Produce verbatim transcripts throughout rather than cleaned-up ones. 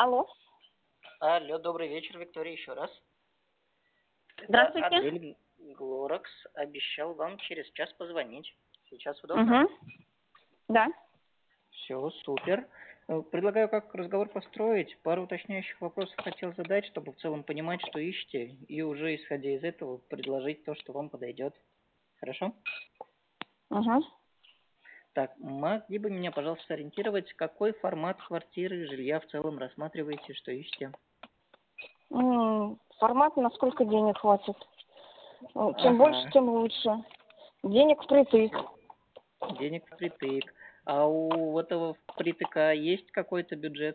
Алло. Алло, добрый вечер, Виктория, еще раз. Здравствуйте. Да, отель Глоракс обещал вам через час позвонить. Сейчас удобно? Угу. Да. Все, супер. Э, Предлагаю как разговор построить. Пару уточняющих вопросов хотел задать, чтобы в целом понимать, что ищете, и уже исходя из этого предложить то, что вам подойдет. Хорошо? Угу. Так, могли бы меня, пожалуйста, сориентировать, какой формат квартиры, жилья в целом рассматриваете, что ищете? М, Формат, на сколько денег хватит. Э, Чем больше, Ага. тем лучше. Денег впритык. Денег впритык. А у этого впритыка есть какой-то бюджет?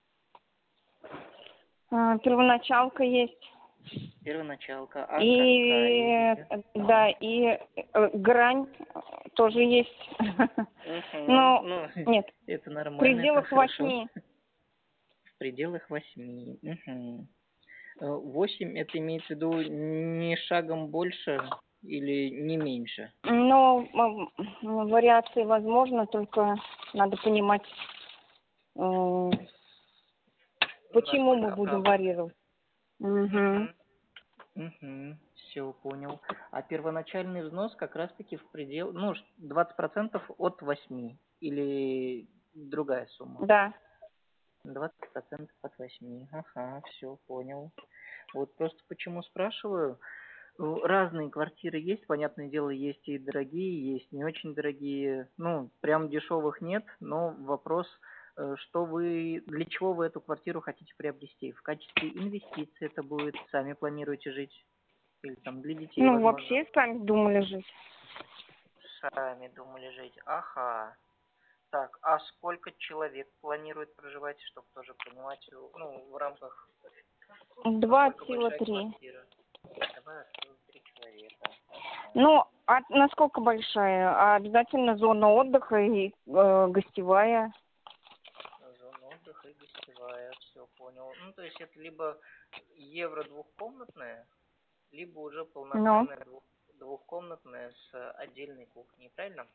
А, Первоначалка есть. Первоначалка. А И, какая? э, да, и э, грань тоже есть. Угу. Но Ну, нет, это в нормально, это пределах хорошо. восьми. В пределах восьми. Угу. Восемь, это имеется в виду не шагом больше или не меньше? Но м, вариации возможно, только надо понимать, э, почему мы Насколько будем оправданно? варьировать. Угу. Угу. Угу. Все, понял. А первоначальный взнос как раз-таки в предел, ну, ш- двадцать процентов от восьми или другая сумма? Да. Двадцать процентов от восьми. Ага, все, понял. Вот просто почему спрашиваю. Ну, разные квартиры есть, понятное дело, есть и дорогие, есть не очень дорогие. Ну, прям дешевых нет, но вопрос, э, что вы, для чего вы эту квартиру хотите приобрести? В качестве инвестиции это будет, сами планируете жить? Или там для детей, Ну, возможно? вообще, сами думали жить. Сами думали жить. Ага. Так, а сколько человек планирует проживать, чтобы тоже понимать, ну, в рамках, Два насколько отсюда большая три. квартира? Давай, откроем три человека. Ага. Ну, а насколько большая? А обязательно зона отдыха и э, гостевая. Зона отдыха и гостевая, все понял. Ну, то есть это либо евро двухкомнатная, либо уже Ну, полноценная двух, двухкомнатная с отдельной кухней, правильно?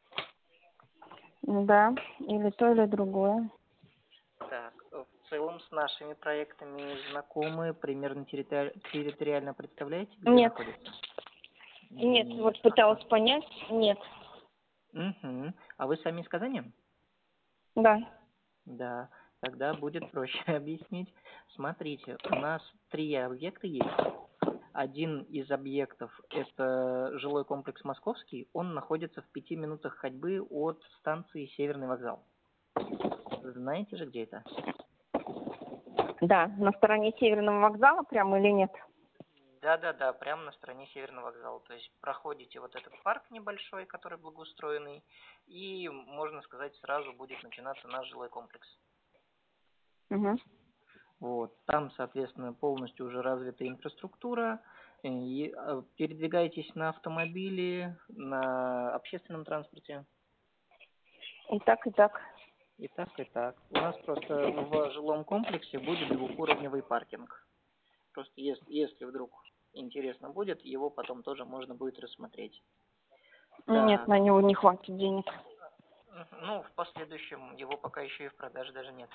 да, или то, или другое. Так, в целом с нашими проектами знакомы, примерно территори- территориально представляете, где Нет, находится? нет, Нет, вот ага. пыталась понять. Нет, Угу. А вы сами из Казани? да. Да, тогда будет проще объяснить. Смотрите, у нас три объекта есть. Один из объектов – это жилой комплекс «Московский». Он находится в пяти минутах ходьбы от станции «Северный вокзал». Знаете же, где это? Да, на стороне Северного вокзала прямо или нет? Да-да-да, прямо на стороне Северного вокзала. То есть проходите вот этот парк небольшой, который благоустроенный, и, можно сказать, сразу будет начинаться наш жилой комплекс. Угу. Вот. Там, соответственно, полностью уже развита инфраструктура. И э, передвигаетесь на автомобиле, на общественном транспорте. И так, и так. И так, и так. У нас просто в жилом комплексе будет двухуровневый паркинг. Просто если, если вдруг интересно будет, его потом тоже можно будет рассмотреть. Нет, Так, на него не хватит денег. ну, в последующем его пока еще и в продаже даже нет.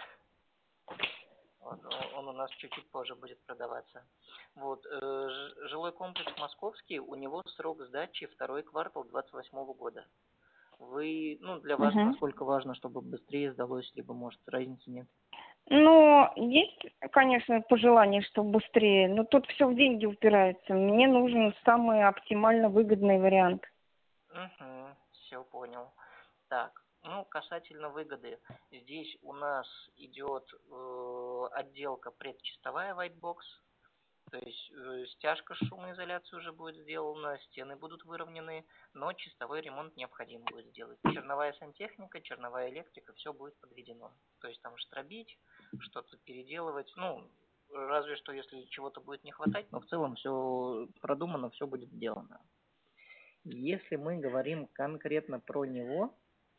Он, он у нас чуть-чуть позже будет продаваться. Вот, э, ж- жилой комплекс «Московский», у него срок сдачи второй квартал двадцать восьмого года. Вы, ну, для вас Угу. насколько важно, чтобы быстрее сдалось, либо, может, разницы нет? Ну, есть, конечно, пожелание, что быстрее, но тут все в деньги упирается. Мне нужен самый оптимально выгодный вариант. Угу, все понял. Так, ну, касательно выгоды, здесь у нас идет э, отделка предчистовая white box, то есть э, стяжка с шумоизоляцией уже будет сделана, стены будут выровнены, но чистовой ремонт необходимо будет сделать. Черновая сантехника, черновая электрика, все будет подведено. То есть там штробить, что-то переделывать, ну, разве что если чего-то будет не хватать, но в целом все продумано, все будет сделано. Если мы говорим конкретно про него,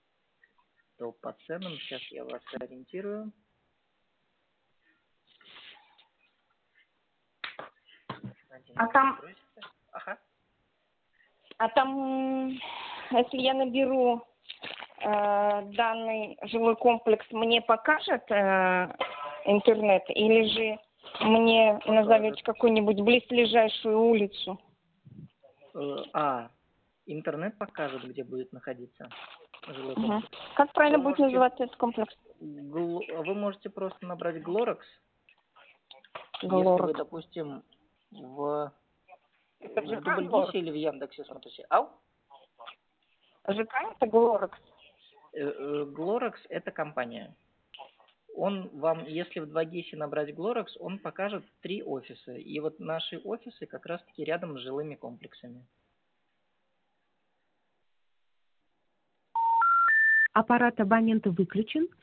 то по ценам сейчас я вас ориентирую. Один А момент, там, грузится. Ага. а там, если я наберу э, данный жилой комплекс, мне покажет э, интернет, или же мне назовете какую-нибудь близлежащую улицу? А, интернет покажет, где будет находиться жилой Угу. комплекс. Как правильно Вы будет можете, называться этот комплекс? гл- вы можете просто набрать Glorex. Если вы, Глорекс. допустим, в, Это в ЖК Глорекс? Дубльгисе или в Яндексе смотрите. Ау? ЖК это Глорекс. Э, э, Glorex это компания. Он вам, если в два гисе набрать Glorex, он покажет три офиса. И вот наши офисы как раз-таки рядом с жилыми комплексами. Аппарат абонента выключен.